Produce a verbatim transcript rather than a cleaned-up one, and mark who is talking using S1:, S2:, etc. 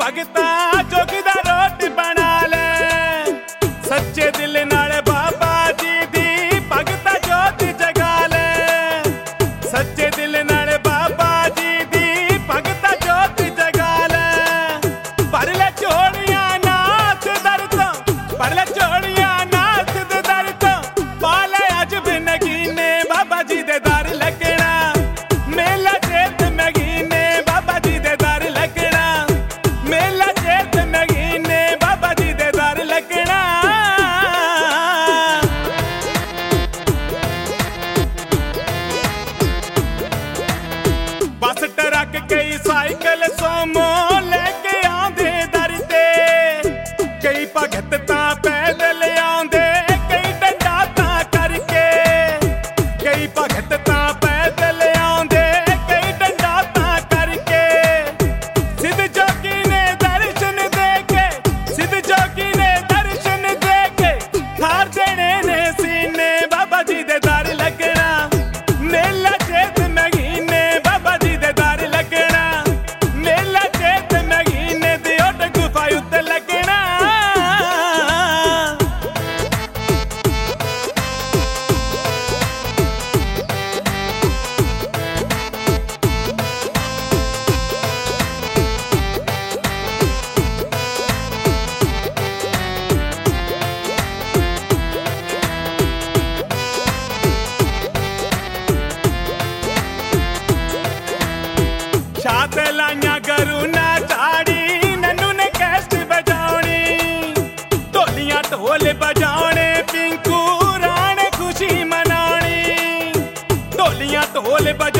S1: भगता जोगिदा रोटी बना ले सच्चे दिल नाल बाबा जी दी भगता जोती जगा ले सच्चे दिल नाल बाबा जी दी भगता जोती जगा ले भर ले झोलियां नाथ दर तो भर ले झोलियां नाथ दे दर तो पाले अज भी नगीने बाबा जी दे दर लगना मेला चेत नगीने बाबा जी दे दर लगना मेला चेत नगीने बाबा जी दे दर लगना बस ट्रक कई साइकिल सोमो लेके आंदे दर ते कई भगत तां पैदल आंदे कई डंडा तां करके कई भगत तां पैदल आंदे कई डंडा तां करके सिद्ध जोगी ने दर्शन दे के सिद्ध जोगी ने दर्शन दे के हार देने ने सीने बाबा जी दे दर लगना मेला चेत महीने बाबा जी दे दर लगना मेला चेत महीने दी ओट गुफा उत्ते लगना छात लाइया गरू ना चाड़ी नन्नू ने कैस्ट बजाउनी ढोलियां ढोल बजाने पिंकू राणे खुशी मनानी ढोलियां ढोल बजा